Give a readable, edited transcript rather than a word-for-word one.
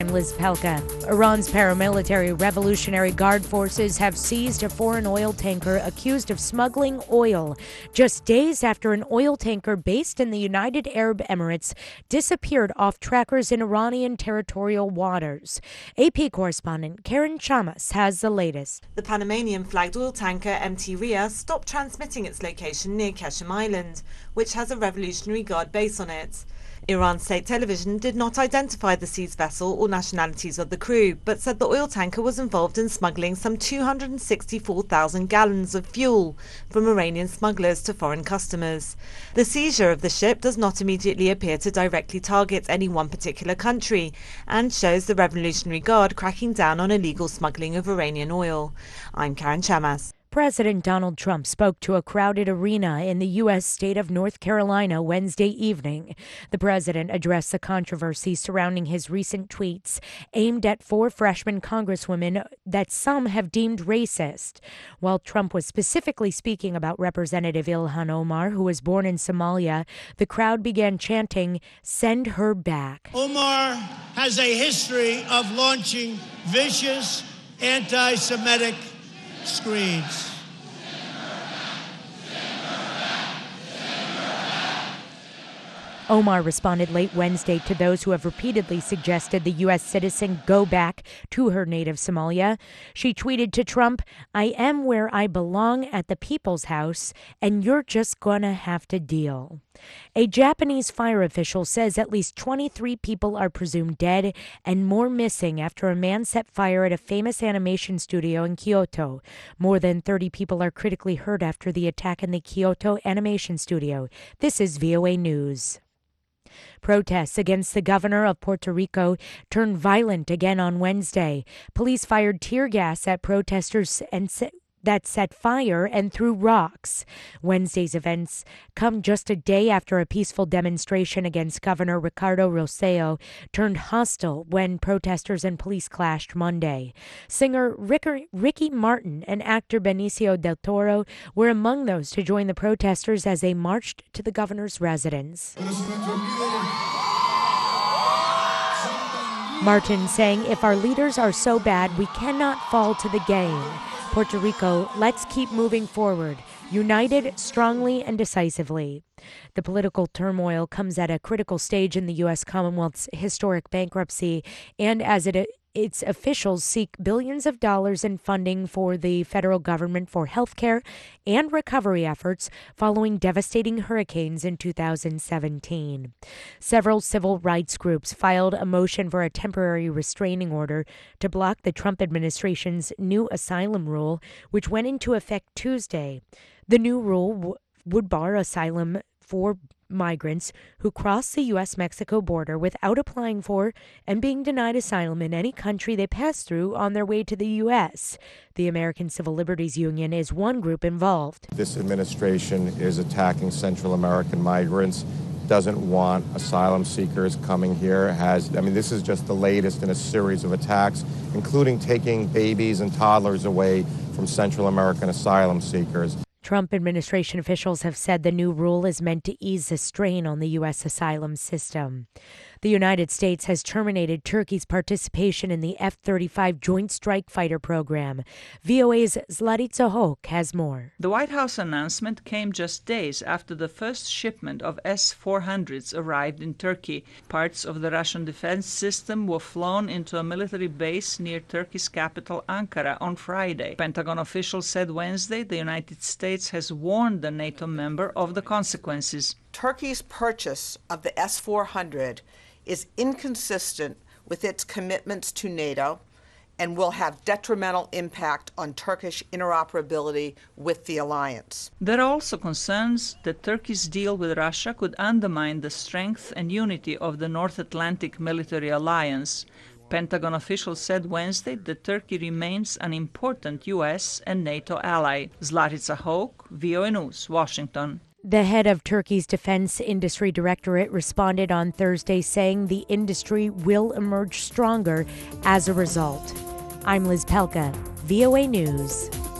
I'm Liz Pelka. Iran's paramilitary Revolutionary Guard forces have seized a foreign oil tanker accused of smuggling oil just days after an oil tanker based in the United Arab Emirates disappeared off trackers in Iranian territorial waters. AP correspondent Karen Chamas has the latest. The Panamanian-flagged oil tanker MT Ria stopped transmitting its location near Keshem Island, which has a Revolutionary Guard base on it. Iran's state television did not identify the seized vessel or nationalities of the crew, but said the oil tanker was involved in smuggling some 264,000 gallons of fuel from Iranian smugglers to foreign customers. The seizure of the ship does not immediately appear to directly target any one particular country and shows the Revolutionary Guard cracking down on illegal smuggling of Iranian oil. I'm Karen Chamas. President Donald Trump spoke to a crowded arena in the U.S. state of North Carolina Wednesday evening. The president addressed the controversy surrounding his recent tweets aimed at 4 freshman congresswomen that some have deemed racist. While Trump was specifically speaking about Representative Ilhan Omar, who was born in Somalia, the crowd began chanting, "Send her back." Omar has a history of launching vicious anti-Semitic screeds. Omar responded late Wednesday to those who have repeatedly suggested the U.S. citizen go back to her native Somalia. She tweeted to Trump, "I am where I belong at the People's House, and you're just gonna have to deal." A Japanese fire official says at least 23 people are presumed dead and more missing after a man set fire at a famous animation studio in Kyoto. More than 30 people are critically hurt after the attack in the Kyoto animation studio. This is VOA News. Protests against the governor of Puerto Rico turned violent again on Wednesday. Police fired tear gas at protesters that set fire and threw rocks. Wednesday's events come just a day after a peaceful demonstration against Governor Ricardo Rosselló turned hostile when protesters and police clashed Monday. Singer Ricky Martin and actor Benicio del Toro were among those to join the protesters as they marched to the governor's residence. Martin saying, "If our leaders are so bad, we cannot fall to the game. Puerto Rico, let's keep moving forward, united, strongly, and decisively." The political turmoil comes at a critical stage in the U.S. Commonwealth's historic bankruptcy, and as its officials seek billions of dollars in funding for the federal government for health care and recovery efforts following devastating hurricanes in 2017. Several civil rights groups filed a motion for a temporary restraining order to block the Trump administration's new asylum rule, which went into effect Tuesday. The new rule would bar asylum for migrants who cross the U.S.-Mexico border without applying for and being denied asylum in any country they pass through on their way to the U.S. The American Civil Liberties Union is one group involved. This administration is attacking Central American migrants, doesn't want asylum seekers coming here. This is just the latest in a series of attacks, including taking babies and toddlers away from Central American asylum seekers. Trump administration officials have said the new rule is meant to ease the strain on the U.S. asylum system. The United States has terminated Turkey's participation in the F-35 Joint Strike Fighter program. VOA's Zlarica Hoke has more. The White House announcement came just days after the first shipment of S-400s arrived in Turkey. Parts of the Russian defense system were flown into a military base near Turkey's capital, Ankara, on Friday. Pentagon officials said Wednesday the United States has warned the NATO member of the consequences. Turkey's purchase of the S-400 is inconsistent with its commitments to NATO and will have detrimental impact on Turkish interoperability with the alliance. There are also concerns that Turkey's deal with Russia could undermine the strength and unity of the North Atlantic military alliance. Pentagon officials said Wednesday that Turkey remains an important U.S. and NATO ally. Zlarica Hoke, VOA News, Washington. The head of Turkey's Defense Industry Directorate responded on Thursday saying the industry will emerge stronger as a result. I'm Liz Pelka, VOA News.